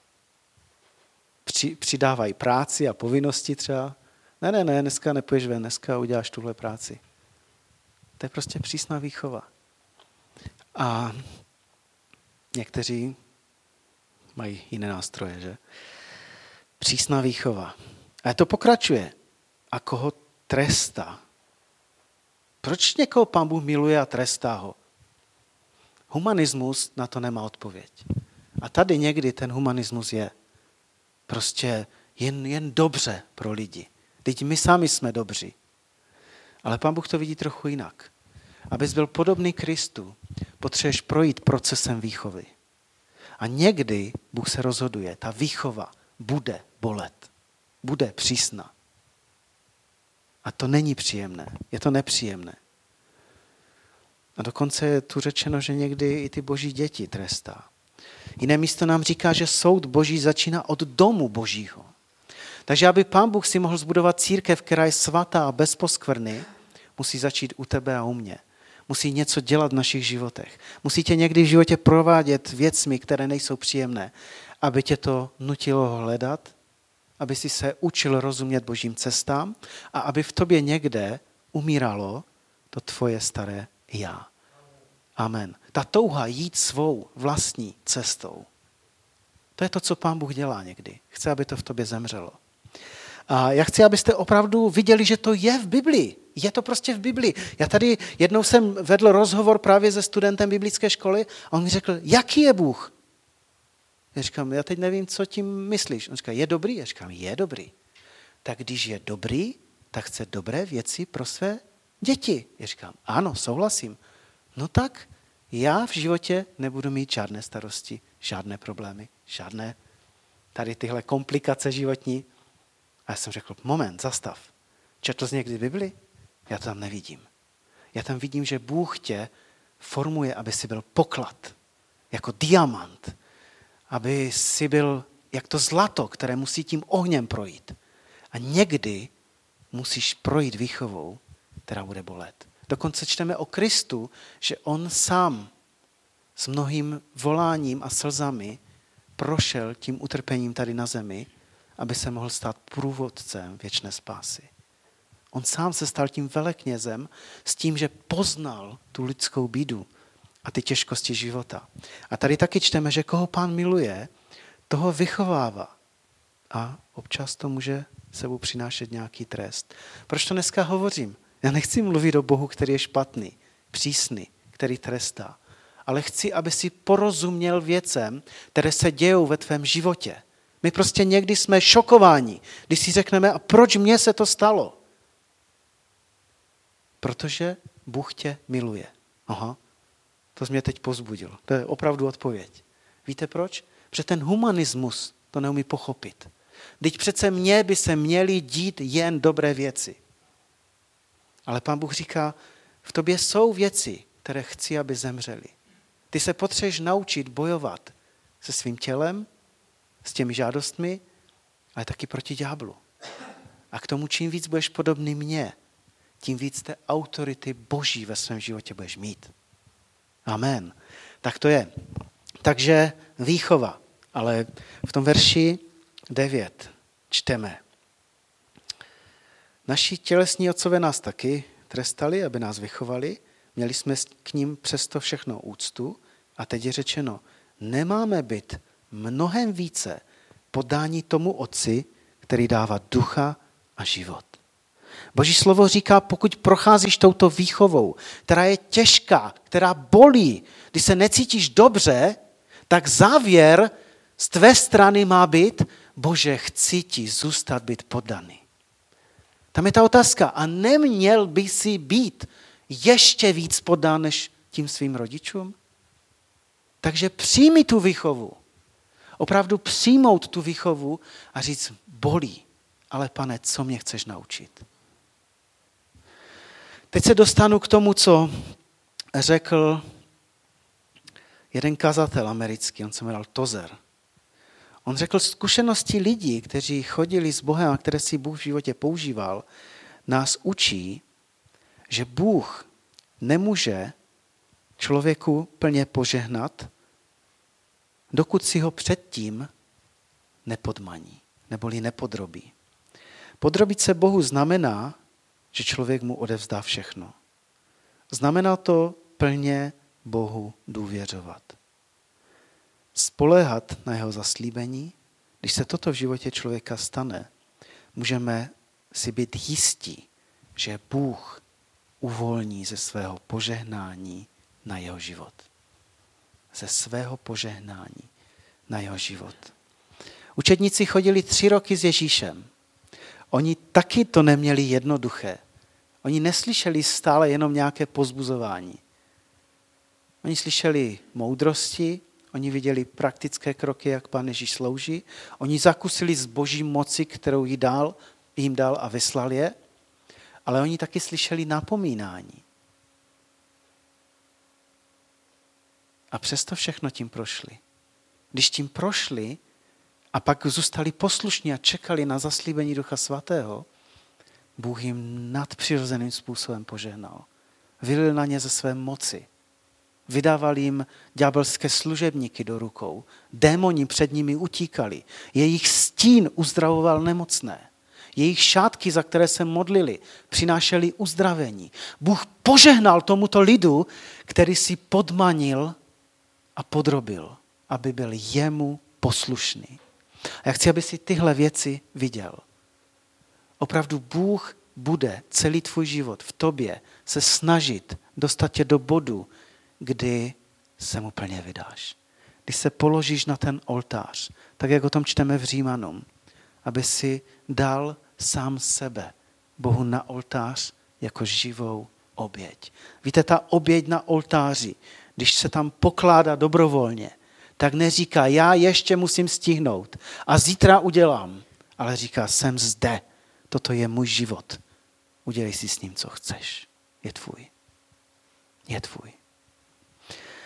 Přidávají práci a povinnosti třeba. Ne, dneska nepůjdeš ven, dneska uděláš tuhle práci. To je prostě přísná výchova. A někteří mají jiné nástroje, že? Přísná výchova. A to pokračuje. A koho trestá? Proč někoho Pán Bůh miluje a trestá ho? Humanismus na to nemá odpověď. A tady někdy ten humanismus je prostě jen dobře pro lidi. Teď my sami jsme dobří. Ale Pán Bůh to vidí trochu jinak. Abys byl podobný Kristu, potřebuješ projít procesem výchovy. A někdy Bůh se rozhoduje, ta výchova bude bolet, bude přísná. A to není příjemné, je to nepříjemné. A dokonce je tu řečeno, že někdy i ty Boží děti trestá. Jiné místo nám říká, že soud Boží začíná od domu Božího. Takže aby Pán Bůh si mohl zbudovat církev, která je svatá a bez poskvrny, musí začít u tebe a u mě. Musí něco dělat v našich životech. Musí tě někdy v životě provádět věcmi, které nejsou příjemné, aby tě to nutilo hledat, aby si se učil rozumět Božím cestám a aby v tobě někde umíralo to tvoje staré já. Amen. Ta touha jít svou vlastní cestou. To je to, co Pán Bůh dělá někdy. Chce, aby to v tobě zemřelo. A já chci, abyste opravdu viděli, že to je v Biblii. Je to prostě v Biblii. Já tady jednou jsem vedl rozhovor právě se studentem biblické školy a on mi řekl, jaký je Bůh? Já říkám, já teď nevím, co tím myslíš. On říká, je dobrý? Já říkám, je dobrý. Tak když je dobrý, tak chce dobré věci pro své děti. Já říkám, ano, souhlasím. No tak já v životě nebudu mít žádné starosti, žádné problémy, žádné tady tyhle komplikace životní. A já jsem řekl, moment, zastav. Četl jsi někdy Bibli? Já to tam nevidím. Já tam vidím, že Bůh tě formuje, aby si byl poklad. jako diamant, aby si byl jak to zlato, které musí tím ohněm projít. A někdy musíš projít výchovou, která bude bolet. Dokonce čteme o Kristu, že on sám s mnohým voláním a slzami prošel tím utrpením tady na zemi, aby se mohl stát průvodcem věčné spásy. On sám se stal tím veleknězem s tím, že poznal tu lidskou bídu a ty těžkosti života. A tady taky čteme, že koho Pán miluje, toho vychovává. A občas to může sebou přinášet nějaký trest. Proč to dneska hovořím? Já nechci mluvit o Bohu, který je špatný, přísný, který trestá. Ale chci, aby si porozuměl věcem, které se dějou ve tvém životě. My prostě někdy jsme šokováni, když si řekneme, a proč mně se to stalo? Protože Bůh tě miluje. Aha, to jsi mě teď povzbudil. To je opravdu odpověď. Víte proč? Protože ten humanismus to neumí pochopit. Vždyť přece mně by se měly dít jen dobré věci. Ale Pán Bůh říká, v tobě jsou věci, které chci, aby zemřely. Ty se potřebuješ naučit bojovat se svým tělem, s těmi žádostmi, ale taky proti ďáblu. A k tomu, čím víc budeš podobný mně, tím víc té autority Boží ve svém životě budeš mít. Amen. Tak to je. Takže výchova. Ale v tom verši 9 čteme. Naši tělesní otcové nás taky trestali, aby nás vychovali. Měli jsme k ním přesto všechno úctu. A teď je řečeno, nemáme být mnohem více podání tomu Otci, který dává ducha a život. Boží slovo říká, pokud procházíš touto výchovou, která je těžká, která bolí, když se necítíš dobře, tak závěr z tvé strany má být, Bože, chci ti zůstat být poddaný. Tam je ta otázka, a neměl by si být ještě víc poddán než tím svým rodičům? Takže přijmi tu výchovu. Opravdu přijmout tu výchovu a říct, bolí, ale Pane, co mě chceš naučit? Teď se dostanu k tomu, co řekl jeden kazatel americký, on se jmenoval Tozer. On řekl, zkušenosti lidí, kteří chodili s Bohem a které si Bůh v životě používal, nás učí, že Bůh nemůže člověku plně požehnat, dokud si ho předtím nepodmaní, neboli nepodrobí. Podrobit se Bohu znamená, že člověk mu odevzdá všechno. Znamená to plně Bohu důvěřovat. Spoléhat na jeho zaslíbení, když se toto v životě člověka stane, můžeme si být jistí, že Bůh uvolní ze svého požehnání na jeho život. Ze svého požehnání na jeho život. Učedníci chodili 3 roky s Ježíšem. Oni taky to neměli jednoduché. Oni neslyšeli stále jenom nějaké povzbuzování. Oni slyšeli moudrosti, oni viděli praktické kroky, jak Pán Ježíš slouží. Oni zakusili z Boží moci, kterou jim dal a vyslal je. Ale oni taky slyšeli napomínání. A přesto všechno tím prošli. Když tím prošli a pak zůstali poslušní a čekali na zaslíbení Ducha Svatého, Bůh jim nadpřirozeným způsobem požehnal. Vylil na ně ze své moci. Vydával jim ďábelské služebníky do rukou. Démoni před nimi utíkali. Jejich stín uzdravoval nemocné. Jejich šátky, za které se modlili, přinášely uzdravení. Bůh požehnal tomuto lidu, který si podmanil a podrobil, aby byl jemu poslušný. A já chci, aby si tyhle věci viděl. Opravdu Bůh bude celý tvůj život v tobě se snažit dostat tě do bodu, kdy se mu plně vydáš. Když se položíš na ten oltář, tak jak o tom čteme v Římanům, aby si dal sám sebe Bohu na oltář jako živou oběť. Víte, ta oběť na oltáři, když se tam pokládá dobrovolně, tak neříká, já ještě musím stihnout a zítra udělám, ale říká, jsem zde, toto je můj život. Udělej si s ním, co chceš. Je tvůj. Je tvůj.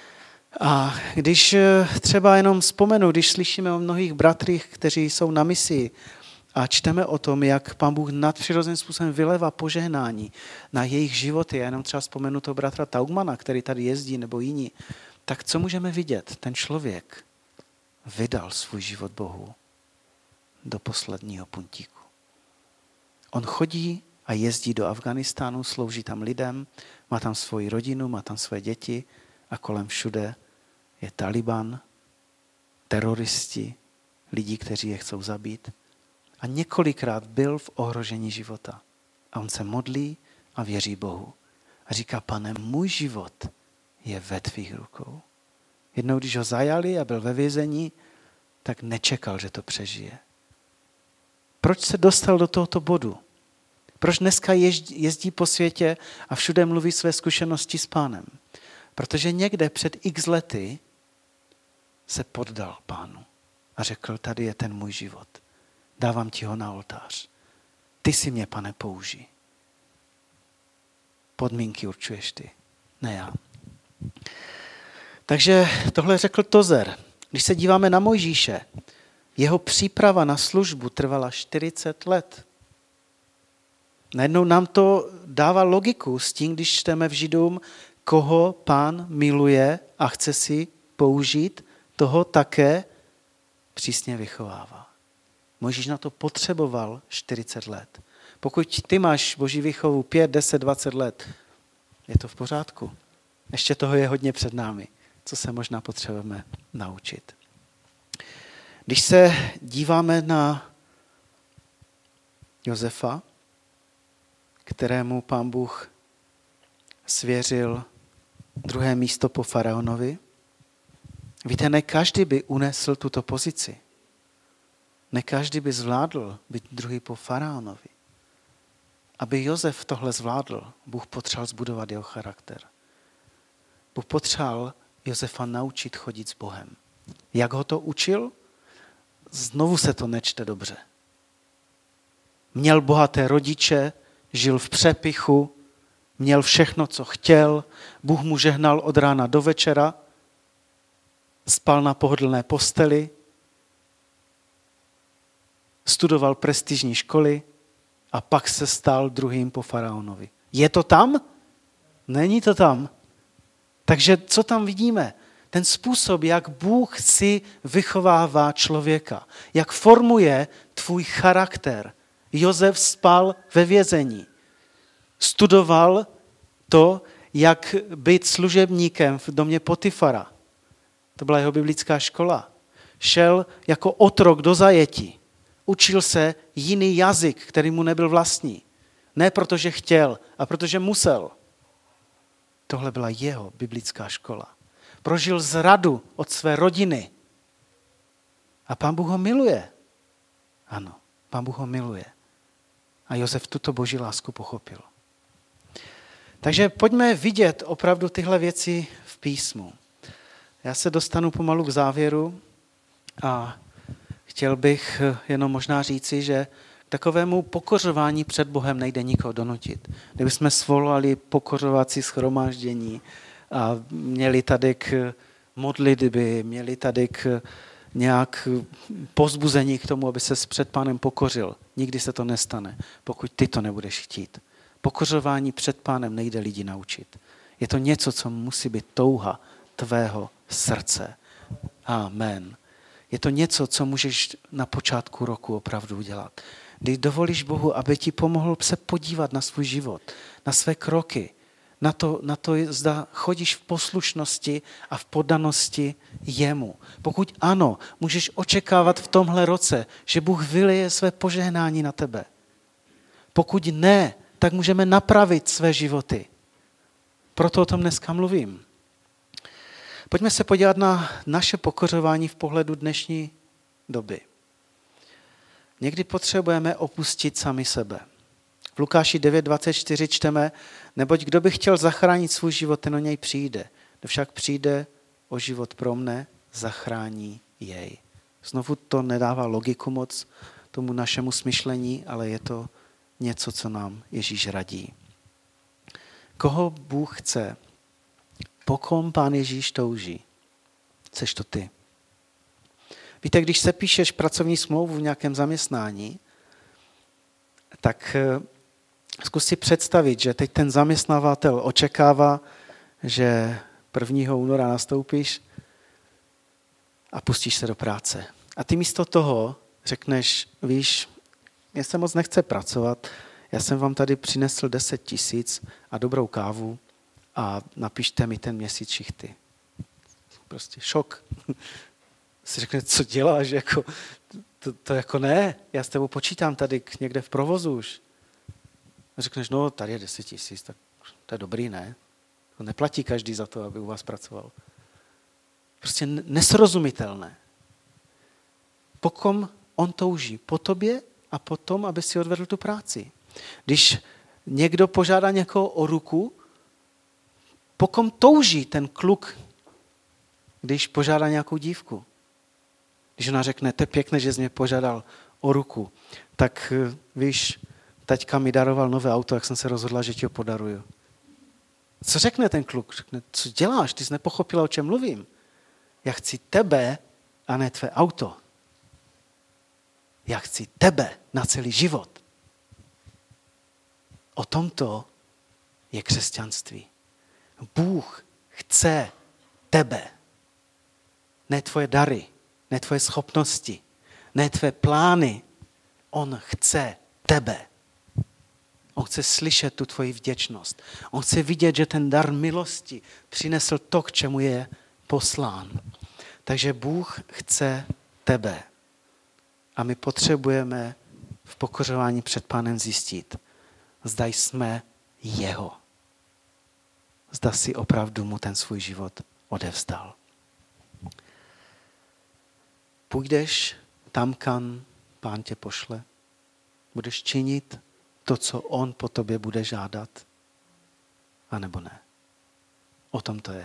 A když třeba jenom vzpomenu, když slyšíme o mnohých bratrích, kteří jsou na misi a čteme o tom, jak Pán Bůh nadpřirozeným způsobem vylevá požehnání na jejich životy, já jenom třeba vzpomenu toho bratra Taugmana, který tady jezdí, nebo jiní, tak co můžeme vidět? Ten člověk vydal svůj život Bohu do posledního puntíku. On chodí a jezdí do Afghánistánu, slouží tam lidem, má tam svoji rodinu, má tam své děti a kolem všude je Taliban, teroristi, lidi, kteří je chcou zabít. A několikrát byl v ohrožení života. A on se modlí a věří Bohu. A říká, Pane, můj život je ve tvých rukou. Jednou, když ho zajali a byl ve vězení, tak nečekal, že to přežije. Proč se dostal do tohoto bodu? Proč dneska jezdí po světě a všude mluví své zkušenosti s Pánem? Protože někde před x lety se poddal Pánu a řekl, tady je ten můj život. Dávám ti ho na oltář. Ty si mě, Pane, použij. Podmínky určuješ ty, ne já. Takže tohle řekl Tozer. Když se díváme na Mojžíše, jeho příprava na službu trvala 40 let. Najednou nám to dává logiku s tím, když čteme v Židům, koho Pán miluje a chce si použít, toho také přísně vychovává. Mojžíš na to potřeboval 40 let. Pokud ty máš boží výchovu 5, 10, 20 let, je to v pořádku. Ještě toho je hodně před námi, co se možná potřebujeme naučit. Když se díváme na Josefa, kterému Pán Bůh svěřil druhé místo po faraonovi, víte, ne každý by unesl tuto pozici. Ne každý by zvládl být druhý po faraonovi. Aby Josef tohle zvládl, Bůh potřeboval zbudovat jeho charakter. Bůh potřeboval Josefa naučit chodit s Bohem. Jak ho to učil? Znovu se to nečte dobře. Měl bohaté rodiče, žil v přepichu, měl všechno, co chtěl, Bůh mu žehnal od rána do večera, spal na pohodlné posteli, studoval prestižní školy a pak se stal druhým po faraonovi. Je to tam? Není to tam. Takže co tam vidíme? Ten způsob, jak Bůh si vychovává člověka, jak formuje tvůj charakter. Josef spal ve vězení. Studoval to, jak být služebníkem v domě Potifara. To byla jeho biblická škola. Šel jako otrok do zajetí. Učil se jiný jazyk, který mu nebyl vlastní. Ne protože chtěl, a protože musel. Tohle byla jeho biblická škola. Prožil zradu od své rodiny. A Pán Bůh ho miluje. Ano, Pán Bůh ho miluje. A Josef tuto boží lásku pochopil. Takže pojďme vidět opravdu tyhle věci v písmu. Já se dostanu pomalu k závěru a chtěl bych jenom možná říci, že k takovému pokořování před Bohem nejde nikoho donutit. Kdybychom svolali pokořovací shromáždění a měli tady k modlitby, měli tady k nějak povzbuzení k tomu, aby se před Pánem pokořil. Nikdy se to nestane, pokud ty to nebudeš chtít. Pokořování před Pánem nejde lidi naučit. Je to něco, co musí být touha tvého srdce. Amen. Je to něco, co můžeš na počátku roku opravdu udělat. Když dovolíš Bohu, aby ti pomohl se podívat na svůj život, na své kroky, na to, zda chodíš v poslušnosti a v poddanosti jemu. Pokud ano, můžeš očekávat v tomhle roce, že Bůh vyleje své požehnání na tebe. Pokud ne, tak můžeme napravit své životy. Proto o tom dneska mluvím. Pojďme se podívat na naše pokořování v pohledu dnešní doby. Někdy potřebujeme opustit sami sebe. V Lukáši 9:24 čteme, neboť kdo by chtěl zachránit svůj život, ten o něj přijde. Kdo však přijde o život pro mne, zachrání jej. Znovu to nedává logiku moc tomu našemu smyšlení, ale je to něco, co nám Ježíš radí. Koho Bůh chce, po kom Pán Ježíš touží, Jseš to ty. Víte, když se píšeš pracovní smlouvu v nějakém zaměstnání, tak zkus si představit, že teď ten zaměstnavatel očekává, že 1. února nastoupíš a pustíš se do práce. A ty místo toho řekneš, víš, mě se moc nechce pracovat, já jsem vám tady přinesl 10 000 a dobrou kávu a napište mi ten měsíc šichty. Prostě šok. Si řekne, co děláš, jako, to jako ne, já s tebou počítám tady někde v provozu už. A řekneš, no tady je 10 000, tak to je dobrý, ne? To neplatí každý za to, aby u vás pracoval. Prostě nesrozumitelné. Pokom on touží po tobě a potom, aby si odvedl tu práci. Když někdo požádá někoho o ruku, pokom touží ten kluk, když požádá nějakou dívku. Když ona řekne, to je pěkné, že jsi mě požádal o ruku, tak víš, taťka mi daroval nové auto, jak jsem se rozhodla, že ti ho podaruju. Co řekne ten kluk? Řekne, co děláš? Ty jsi nepochopila, o čem mluvím. Já chci tebe a ne tvé auto. Já chci tebe na celý život. O tomto je křesťanství. Bůh chce tebe. Ne tvoje dary, ne tvoje schopnosti, ne tvé plány. On chce tebe. On chce slyšet tu tvoji vděčnost. On chce vidět, že ten dar milosti přinesl to, k čemu je poslán. Takže Bůh chce tebe. A my potřebujeme v pokořování před Pánem zjistit, zda jsme jeho. Zda si opravdu mu ten svůj život odevzdal. Půjdeš tam, kam Pán tě pošle? Budeš činit to, co on po tobě bude žádat? A nebo ne? O tom to je.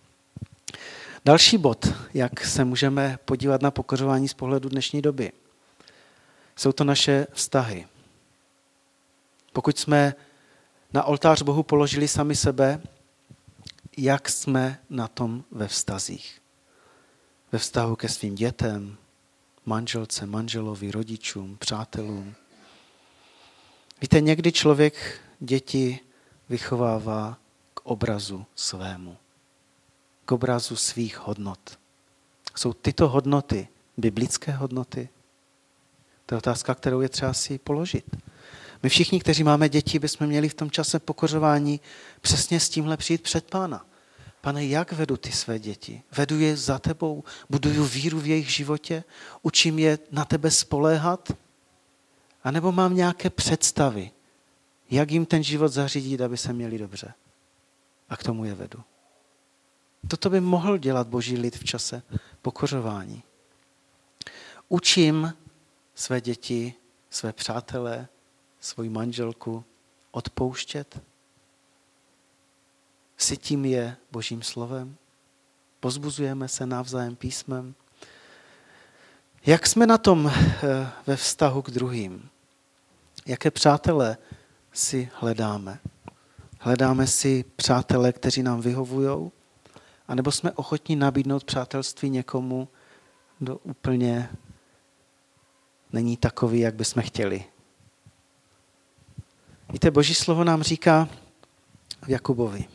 Další bod, jak se můžeme podívat na pokořování z pohledu dnešní doby. Jsou to naše vztahy. Pokud jsme na oltář Bohu položili sami sebe, jak jsme na tom ve vztazích? Ve vztahu ke svým dětem, manželce, manželovi, rodičům, přátelům. Víte, někdy člověk děti vychovává k obrazu svému. K obrazu svých hodnot. Jsou tyto hodnoty biblické hodnoty? To je otázka, kterou je třeba si položit. My všichni, kteří máme děti, bychom měli v tom čase pokořování přesně s tímhle přijít před Pána. Pane, jak vedu ty své děti? Vedu je za tebou? Buduju víru v jejich životě? Učím je na tebe spoléhat? A nebo mám nějaké představy, jak jim ten život zařídit, aby se měli dobře? A k tomu je vedu. Toto by mohl dělat Boží lid v čase pokořování. Učím své děti, své přátelé, svoji manželku odpouštět? Sytím je Božím slovem? Pozbuzujeme se navzájem písmem? Jak jsme na tom ve vztahu k druhým? Jaké přátelé si hledáme? Hledáme si přátelé, kteří nám vyhovujou? A nebo jsme ochotní nabídnout přátelství někomu, kdo úplně není takový, jak bychom chtěli? Víte, Boží slovo nám říká v Jakubovi,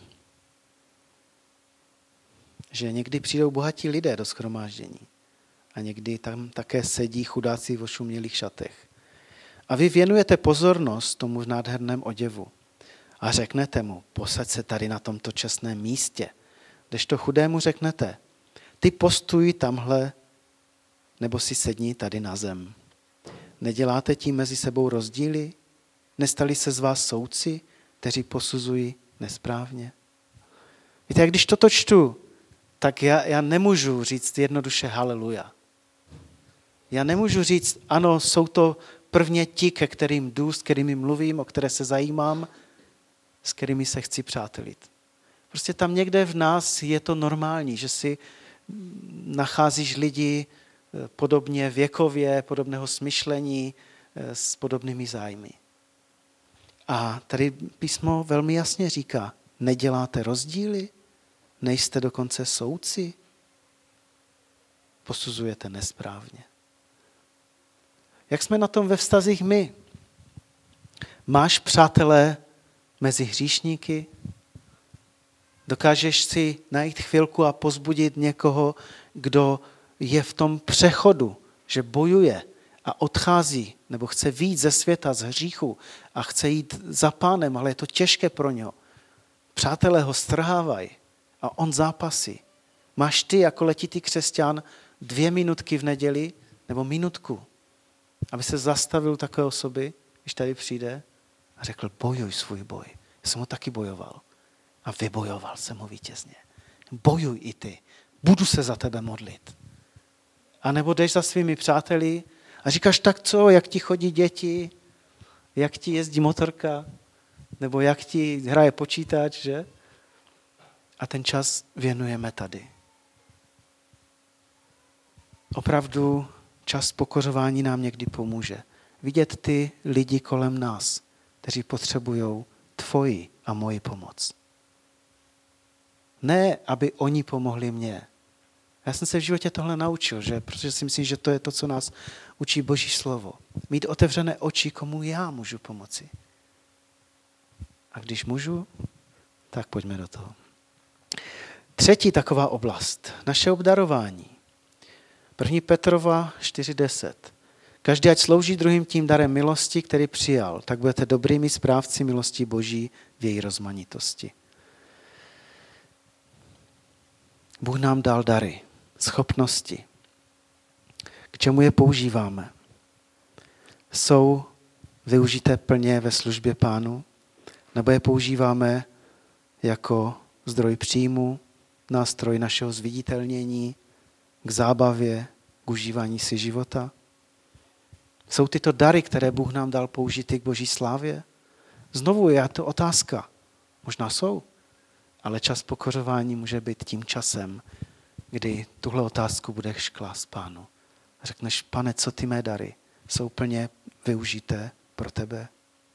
že někdy přijdou bohatí lidé do shromáždění a někdy tam také sedí chudáci v ošumělých šatech. A vy věnujete pozornost tomu v nádherném oděvu a řeknete mu, posaď se tady na tomto čestném místě. Kdežto chudému řeknete, ty postuj tamhle nebo si sedni tady na zem. Neděláte tím mezi sebou rozdíly? Nestali se z vás soudci, kteří posuzují nesprávně? Víte, jak když toto čtu, tak já nemůžu říct jednoduše haleluja. Já nemůžu říct, ano, jsou to prvně ti, ke kterým jdu, s kterými mluvím, o které se zajímám, s kterými se chci přátelit. Prostě tam někde v nás je to normální, že si nacházíš lidi podobně věkově, podobného smyšlení, s podobnými zájmy. A tady písmo velmi jasně říká, neděláte rozdíly, nejste dokonce soudci. posuzujete nesprávně. Jak jsme na tom ve vztazích my? Máš přátelé mezi hříšníky? Dokážeš si najít chvilku a pozbudit někoho, kdo je v tom přechodu, že bojuje a odchází, nebo chce vyjít ze světa, z hříchu a chce jít za Pánem, ale je to těžké pro něho. Přátelé ho strhávají a on zápasí. Máš ty jako letitý křesťan 2 minutky v neděli nebo minutku, aby se zastavil takové osoby, když tady přijde a řekl, bojuj svůj boj. Já jsem ho taky bojoval a vybojoval jsem ho vítězně. Bojuj i ty. Budu se za tebe modlit. A nebo jdeš za svými přáteli a říkáš, tak co, jak ti chodí děti, jak ti jezdí motorka, nebo jak ti hraje počítač, že? A ten čas věnujeme tady. Opravdu čas pokořování nám někdy pomůže. Vidět ty lidi kolem nás, kteří potřebují tvoji a moji pomoc. Ne, aby oni pomohli mně. Já jsem se v životě tohle naučil, že? Protože si myslím, že to je to, co nás učí Boží slovo. Mít otevřené oči, komu já můžu pomoci. A když můžu, tak pojďme do toho. Třetí taková oblast, naše obdarování. 1. Petrova 4:10. Každý ať slouží druhým tím darem milosti, který přijal, tak budete dobrými správci milosti Boží v její rozmanitosti. Bůh nám dal dary, schopnosti. K čemu je používáme? Jsou využité plně ve službě Pánu? Nebo je používáme jako zdroj příjmu, nástroj našeho zviditelnění, k zábavě, k užívání si života? Jsou tyto dary, které Bůh nám dal, použity k Boží slávě? Znovu je to otázka. Možná jsou, ale čas pokořování může být tím časem, kdy tuhle otázku budeš klást Pánu. Řekneš, Pane, co ty mé dary jsou plně využité pro tebe?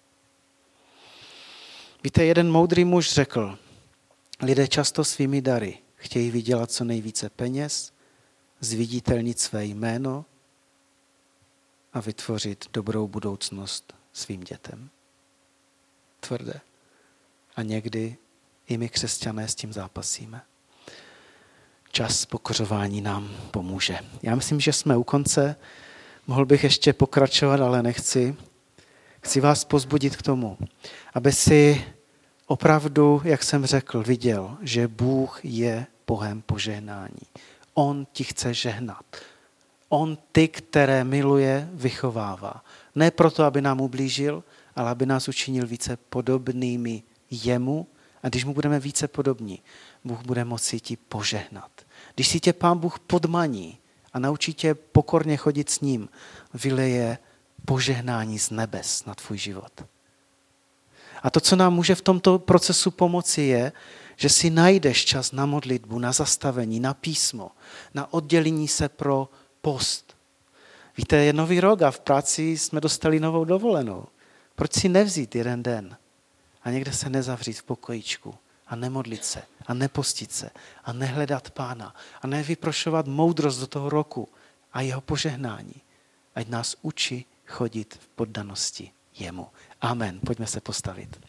Víte, jeden moudrý muž řekl, lidé často svými dary chtějí vydělat co nejvíce peněz, zviditelnit své jméno a vytvořit dobrou budoucnost svým dětem. Tvrdé. A někdy i my křesťané s tím zápasíme. Čas pokořování nám pomůže. Já myslím, že jsme u konce. Mohl bych ještě pokračovat, ale nechci. Chci vás pozbudit k tomu, aby si opravdu, jak jsem řekl, viděl, že Bůh je Bohem požehnání. On ti chce žehnat. On ty, které miluje, vychovává. Ne proto, aby nám ublížil, ale aby nás učinil více podobnými jemu. A když mu budeme více podobní, Bůh bude moci ti požehnat. Když si tě Pán Bůh podmaní a naučí tě pokorně chodit s ním, vyleje požehnání z nebes na tvůj život. A to, co nám může v tomto procesu pomoci, je, že si najdeš čas na modlitbu, na zastavení, na písmo, na oddělení se pro post. Víte, je nový rok a v práci jsme dostali novou dovolenou. Proč si nevzít jeden den a někde se nezavřít v pokojíčku a nemodlit se a nepostit se a nehledat Pána a nevyprošovat moudrost do toho roku a jeho požehnání, ať nás učí chodit v poddanosti jemu. Amen. Pojďme se postavit.